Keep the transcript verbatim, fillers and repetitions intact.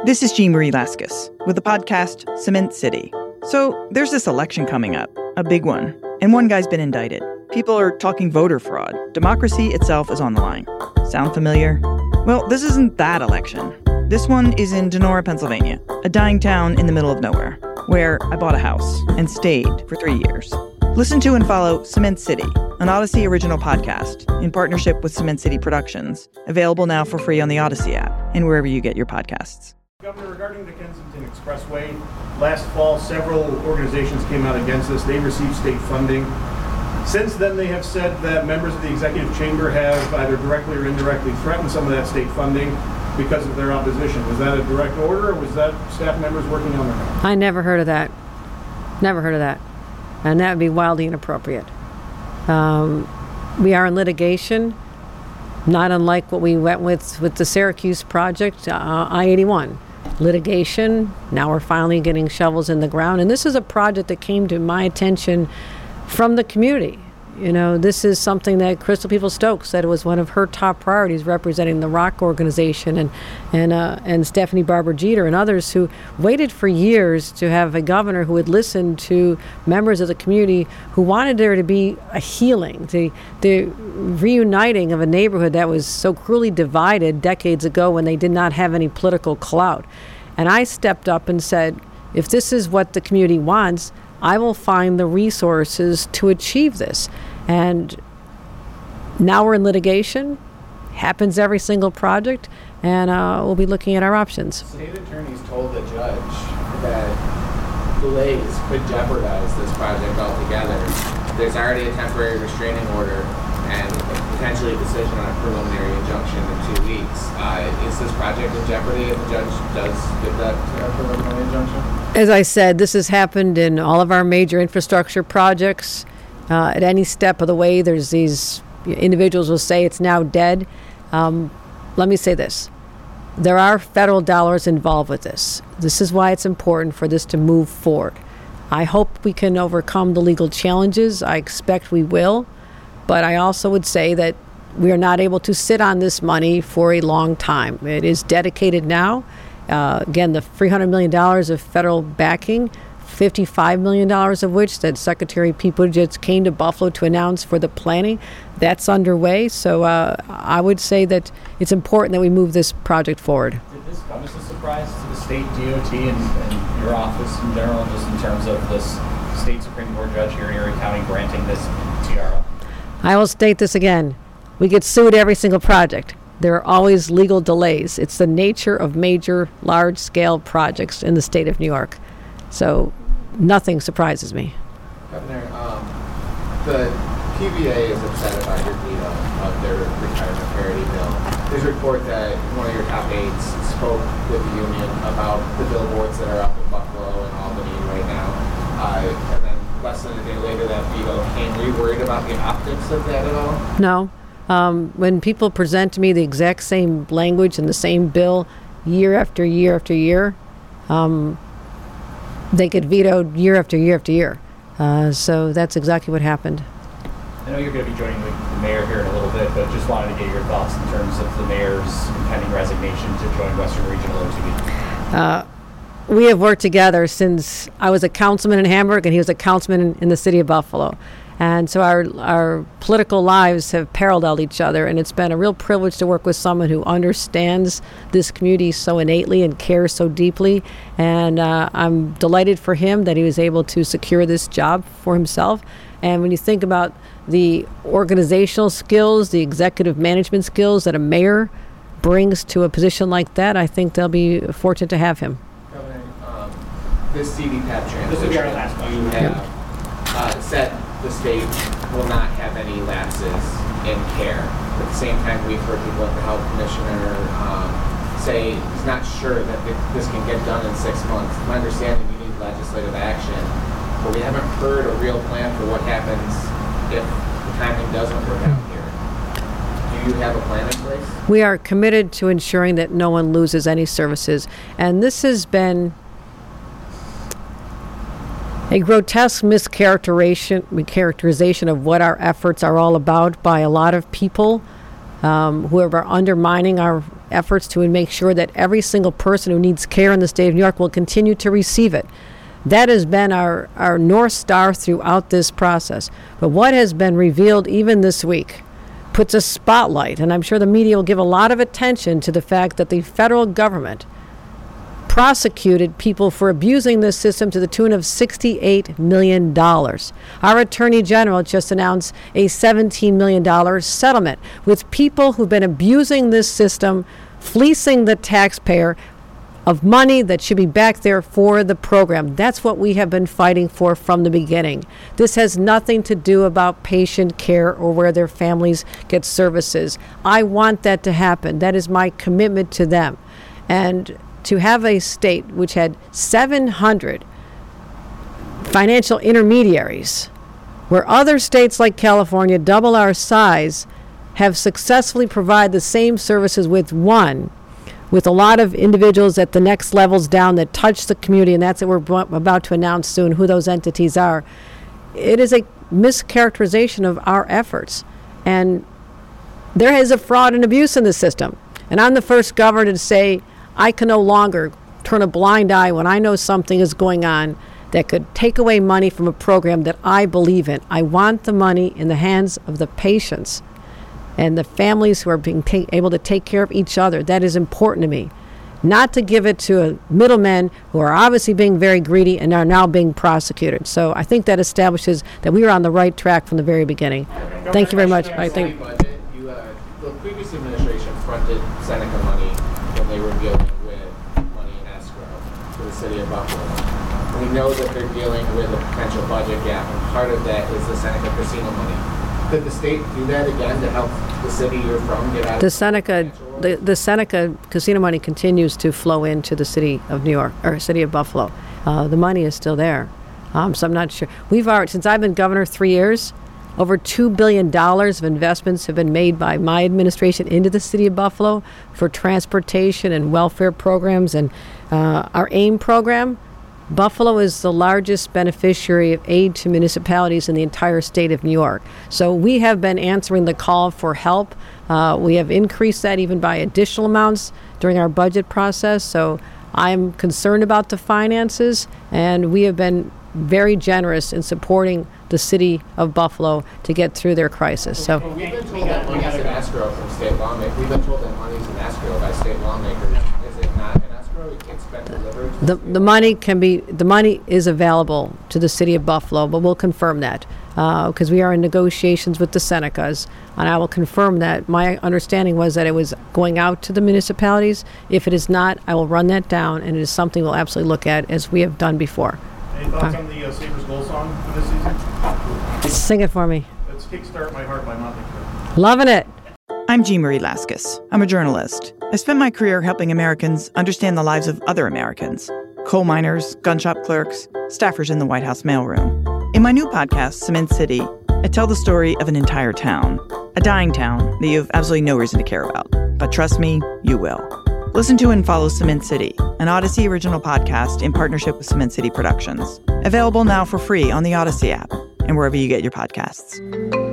This is Jean Marie Laskus with the podcast Cement City. So there's this election coming up, a big one, and one guy's been indicted. People are talking voter fraud. Democracy itself is on the line. Sound familiar? Well, this isn't that election. This one is in Donora, Pennsylvania, a dying town in the middle of nowhere, where I bought a house and stayed for three years. Listen to and follow Cement City, an Odyssey original podcast in partnership with Cement City Productions, available now for free on the Odyssey app and wherever you get your podcasts. Governor, regarding the Kensington Expressway, last fall several organizations came out against this. They received state funding. Since then, they have said that members of the executive chamber have either directly or indirectly threatened some of that state funding because of their opposition. Was that a direct order, or was that staff members working on their own? I never heard of that. Never heard of that. And that would be wildly inappropriate. Um, we are in litigation, not unlike what we went with with the Syracuse project, uh, I eighty-one. Litigation, now we're finally getting shovels in the ground. And this is a project that came to my attention from the community. You know, this is something that Crystal Peoples-Stokes said was one of her top priorities, representing the ROC organization, and and uh, and Stephanie Barber Jeter and others who waited for years to have a governor who would listen to members of the community who wanted there to be a healing, the the reuniting of a neighborhood that was so cruelly divided decades ago when they did not have any political clout. And I stepped up and said, if this is what the community wants, I will find the resources to achieve this. And now we're in litigation. Happens every single project, and uh, we'll be looking at our options. State attorneys told the judge that delays could jeopardize this project altogether. There's already a temporary restraining order and potentially a decision on a preliminary injunction in two weeks. Uh, is this project in jeopardy if the judge does give that uh, preliminary injunction? As I said, this has happened in all of our major infrastructure projects. Uh, at any step of the way, there's these individuals will say it's now dead. Um, let me say this. There are federal dollars involved with this. This is why it's important for this to move forward. I hope we can overcome the legal challenges. I expect we will. But I also would say that we are not able to sit on this money for a long time. It is dedicated now. Uh, again, the three hundred million dollars of federal backing, fifty-five million dollars of which that Secretary Pete Buttigieg came to Buffalo to announce for the planning, that's underway. So uh, I would say that it's important that we move this project forward. Did this come as a surprise to the state D O T and, and your office in general, just in terms of this state Supreme Court judge here in Erie County granting this T R O? I will state this again. We get sued every single project. There are always legal delays. It's the nature of major, large-scale projects in the state of New York. So nothing surprises me. Governor, um, the P B A is upset about your veto of their retirement parity bill. There's a report that one of your top aides spoke with the union about the billboards that are up in Buffalo and Albany right now. Uh, and then less than a day later, that veto came. Were you worried about the optics of that at all? No. Um, when people present to me the exact same language and the same bill year after year after year, um, they get vetoed year after year after year. Uh, so that's exactly what happened. I know you're going to be joining the, the mayor here in a little bit, but just wanted to get your thoughts in terms of the mayor's impending resignation to join Western Regional O T B. Uh, we have worked together since I was a councilman in Hamburg and he was a councilman in, in the city of Buffalo. And so our our political lives have paralleled each other, and it's been a real privilege to work with someone who understands this community so innately and cares so deeply. And uh, I'm delighted for him that he was able to secure this job for himself. And when you think about the organizational skills, the executive management skills that a mayor brings to a position like that, I think they'll be fortunate to have him. Governor, um, this C D PAP transition, This will be our last question. you have uh, said the state will not have any lapses in care. At the same time, we've heard people like the health commissioner um, say he's not sure that this can get done in six months. My understanding, you need legislative action, but we haven't heard a real plan for what happens if the timing doesn't work out here. Do you have a plan in place? We are committed to ensuring that no one loses any services, and this has been a grotesque mischaracterization characterization of what our efforts are all about by a lot of people um, who are undermining our efforts to make sure that every single person who needs care in the state of New York will continue to receive it. That has been our, our North Star throughout this process. But what has been revealed even this week puts a spotlight, and I'm sure the media will give a lot of attention to the fact that the federal government prosecuted people for abusing this system to the tune of sixty-eight million dollars. Our Attorney General just announced a seventeen million dollars settlement with people who've been abusing this system, fleecing the taxpayer of money that should be back there for the program. That's what we have been fighting for from the beginning. This has nothing to do about patient care or where their families get services. I want that to happen. That is my commitment to them. And to have a state which had seven hundred financial intermediaries, where other states like California, double our size, have successfully provided the same services with one, with a lot of individuals at the next levels down that touch the community, and that's what we're about to announce soon, who those entities are. It is a mischaracterization of our efforts. And there is a fraud and abuse in the system. And I'm the first governor to say, I can no longer turn a blind eye when I know something is going on that could take away money from a program that I believe in. I want the money in the hands of the patients and the families who are being ta- able to take care of each other. That is important to me. Not to give it to a middlemen who are obviously being very greedy and are now being prosecuted. So I think that establishes that we were on the right track from the very beginning. Okay. Thank you very much. I I think. budget, you, uh, the previous administration fronted Seneca money when they were dealing with money in escrow for the city of Buffalo. We know that they're dealing with a potential budget gap, and part of that is the Seneca casino money. Did the state do that again to help the city you're from get out The of Seneca, the, the Seneca casino money continues to flow into the city of New York, or city of Buffalo. Uh, the money is still there. Um, so I'm not sure. We've already, since I've been governor three years, over two billion dollars of investments have been made by my administration into the city of Buffalo for transportation and welfare programs. And uh, our AIM program, Buffalo is the largest beneficiary of aid to municipalities in the entire state of New York. So we have been answering the call for help. Uh, we have increased that even by additional amounts during our budget process. So I'm concerned about the finances, and we have been very generous in supporting the city of Buffalo to get through their crisis. So Well, we've been told that money's in escrow from state lawmakers. We've been told that money's in escrow by state lawmakers. Is it not in escrow? It's been delivered to the the the money can be the money is available to the city of Buffalo, but we'll confirm that because uh, we are in negotiations with the Senecas, and I will confirm that. My understanding was that it was going out to the municipalities. If it is not, I will run that down, and it is something we'll absolutely look at as we have done before. Any thoughts on the uh, Sabres goal song for this season? Sing it for me. Let's kickstart my heart by Motley Crue. Loving it. I'm Jean Marie Laskus. I'm a journalist. I spent my career helping Americans understand the lives of other Americans. Coal miners, gun shop clerks, staffers in the White House mailroom. In my new podcast, Cement City, I tell the story of an entire town. A dying town that you have absolutely no reason to care about. But trust me, you will. Listen to and follow Cement City, an Odyssey original podcast in partnership with Cement City Productions. Available now for free on the Odyssey app and wherever you get your podcasts.